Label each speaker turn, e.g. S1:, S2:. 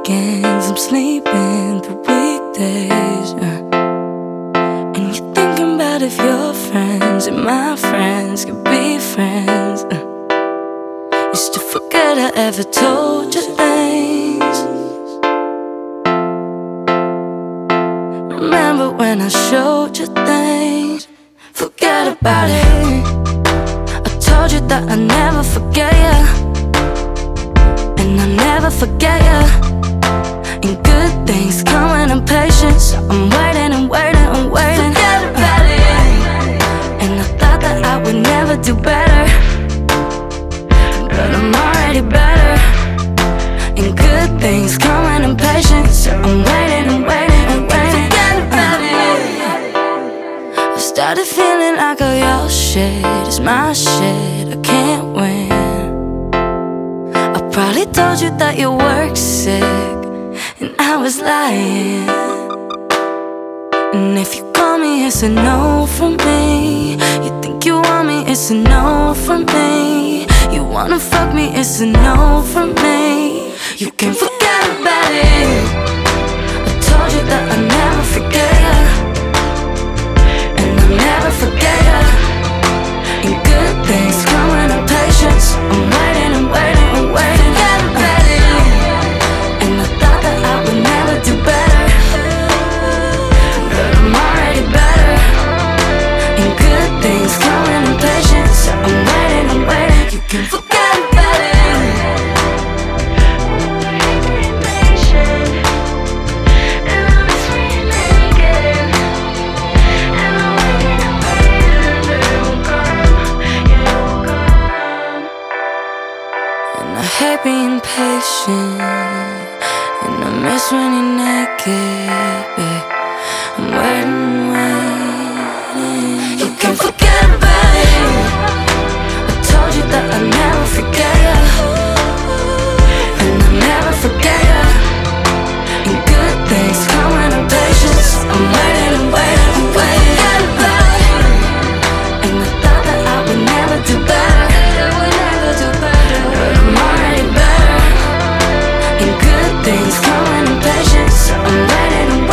S1: weekends I'm sleeping through weekdays, and you're thinking about if your friends and my friends could be friends. Used to forget I ever told you things. Remember when I showed you things? Forget about it. I told you that I'd never forget you, and I'll never forget you. And good things come when I'm patient, so I'm waiting and waiting and waiting. Forget about it. And I thought that I would never do better, but I'm already better. And good things come when I'm patient, so I'm waiting and waiting and waiting. Forget about it. I started feeling like all your shit is my shit, I can't win. I probably told you that your work's sick, and I was lying. And if you call me, it's a no from me. You think you want me, it's a no from me. You wanna fuck me, it's a no from me. You can forget about it. I told you that I'd never forget you, and I'll never forget you. And good things come when I'm patient, so I'm waiting and waiting and waiting. Forget about it. And I thought that I would never do better, but I'm already better. And good things come when I'm patient, so I'm waiting and waiting. You can forget about it. I hate being patient, and I miss when you're naked, babe. I'm waiting, waiting. You can forget about it. I told you that I'd never forget you, and I'll never forget you. And good things come when I'm patient, so I'm waiting and waiting and waiting. Forget about it. And I thought that I would never do better, but I'm already better. And good things come when I'm patient, so I'm waiting and